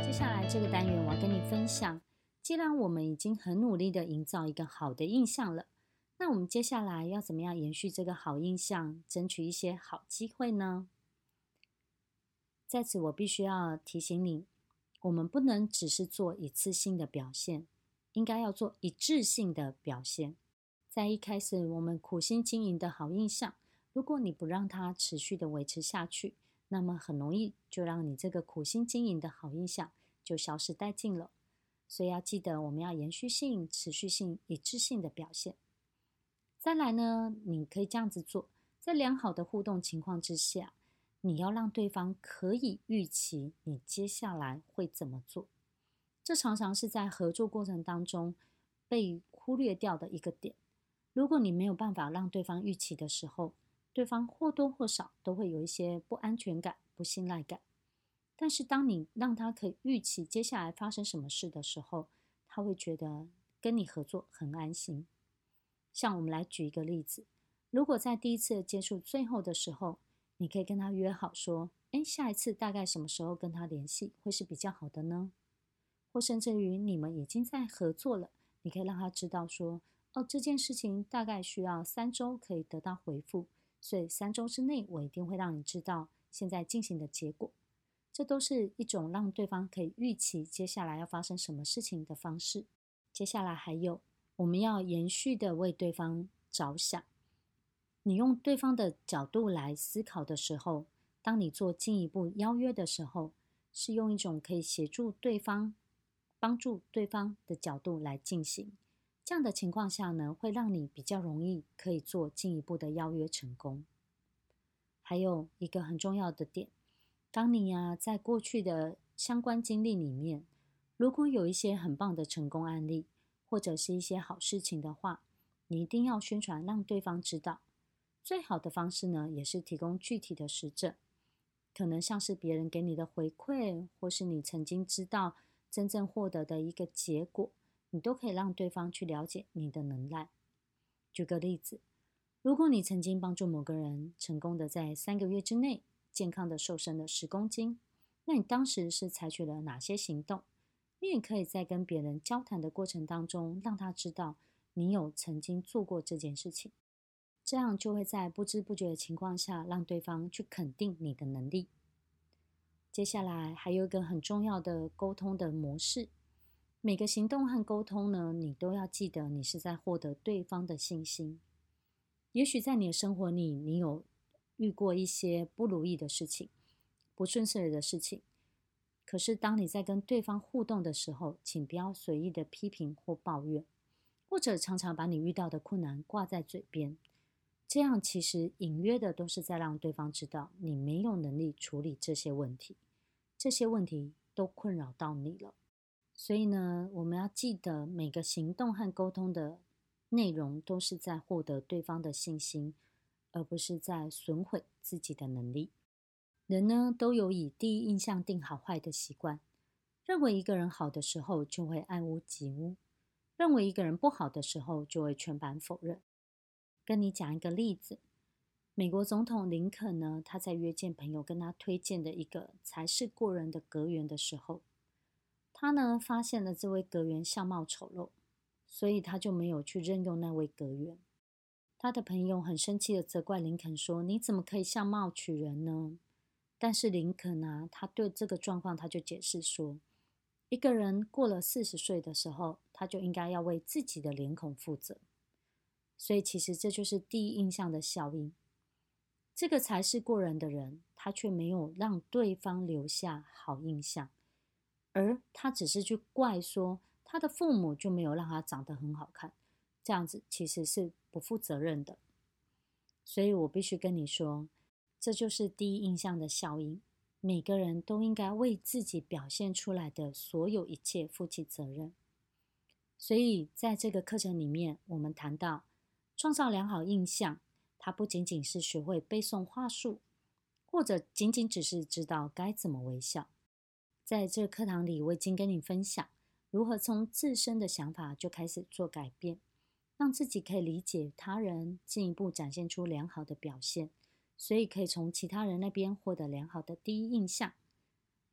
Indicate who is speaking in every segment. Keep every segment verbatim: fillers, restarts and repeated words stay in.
Speaker 1: 接下来这个单元，我要跟你分享，既然我们已经很努力的营造一个好的印象了，那我们接下来要怎么样延续这个好印象，争取一些好机会呢？在此，我必须要提醒你，我们不能只是做一次性的表现，应该要做一致性的表现。在一开始我们苦心经营的好印象，如果你不让它持续的维持下去，那么很容易就让你这个苦心经营的好印象就消失殆尽了。所以要记得，我们要延续性、持续性、一致性的表现。再来呢，你可以这样子做，在良好的互动情况之下，你要让对方可以预期你接下来会怎么做。这常常是在合作过程当中被忽略掉的一个点。如果你没有办法让对方预期的时候，对方或多或少都会有一些不安全感、不信赖感。但是当你让他可以预期接下来发生什么事的时候，他会觉得跟你合作很安心。像我们来举一个例子，如果在第一次的接触最后的时候，你可以跟他约好说，诶，下一次大概什么时候跟他联系会是比较好的呢？或甚至于你们已经在合作了，你可以让他知道说，哦，这件事情大概需要三周可以得到回复，所以三周之内我一定会让你知道现在进行的结果。这都是一种让对方可以预期接下来要发生什么事情的方式。接下来还有，我们要延续的为对方着想。你用对方的角度来思考的时候，当你做进一步邀约的时候，是用一种可以协助对方、帮助对方的角度来进行。这样的情况下呢，会让你比较容易可以做进一步的邀约成功。还有一个很重要的点，当你啊在过去的相关经历里面，如果有一些很棒的成功案例，或者是一些好事情的话，你一定要宣传让对方知道。最好的方式呢，也是提供具体的实证，可能像是别人给你的回馈，或是你曾经知道真正获得的一个结果，你都可以让对方去了解你的能耐。举个例子，如果你曾经帮助某个人成功的在三个月之内健康的瘦身了十公斤，那你当时是采取了哪些行动？你也可以在跟别人交谈的过程当中，让他知道你有曾经做过这件事情，这样就会在不知不觉的情况下，让对方去肯定你的能力。接下来还有一个很重要的沟通的模式，每个行动和沟通呢，你都要记得你是在获得对方的信心。也许在你的生活里，你有遇过一些不如意的事情、不顺遂的事情，可是当你在跟对方互动的时候，请不要随意的批评或抱怨，或者常常把你遇到的困难挂在嘴边。这样其实隐约的都是在让对方知道你没有能力处理这些问题，这些问题都困扰到你了。所以呢，我们要记得每个行动和沟通的内容都是在获得对方的信心，而不是在损毁自己的能力。人呢，都有以第一印象定好坏的习惯，认为一个人好的时候就会爱屋及乌，认为一个人不好的时候就会全盘否认。跟你讲一个例子，美国总统林肯呢，他在约见朋友跟他推荐的一个才是过人的阁员的时候，他呢发现了这位阁员相貌丑陋，所以他就没有去任用那位阁员。他的朋友很生气的责怪林肯说，你怎么可以相貌取人呢？但是林肯啊，他对这个状况他就解释说，一个人过了四十岁的时候，他就应该要为自己的脸孔负责。所以其实这就是第一印象的效应。这个才是过人的人，他却没有让对方留下好印象，而他只是去怪说他的父母就没有让他长得很好看，这样子其实是不负责任的。所以我必须跟你说，这就是第一印象的效应。每个人都应该为自己表现出来的所有一切负起责任。所以在这个课程里面，我们谈到创造良好印象，它不仅仅是学会背诵话术，或者仅仅只是知道该怎么微笑。在这个课堂里，我已经跟你分享如何从自身的想法就开始做改变，让自己可以理解他人，进一步展现出良好的表现，所以可以从其他人那边获得良好的第一印象。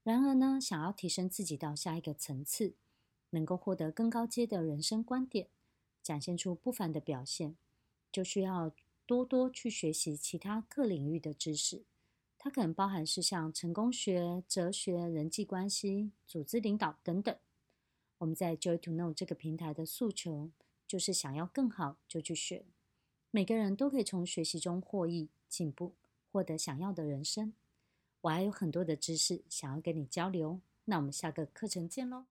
Speaker 1: 然而呢，想要提升自己到下一个层次，能够获得更高阶的人生观点，展现出不凡的表现，就需要多多去学习其他各领域的知识。它可能包含是像成功学、哲学、人际关系、组织领导等等。我们在 Joy to Know 这个平台的诉求，就是想要更好就去学，每个人都可以从学习中获益、进步，获得想要的人生。我还有很多的知识想要跟你交流，那我们下个课程见喽。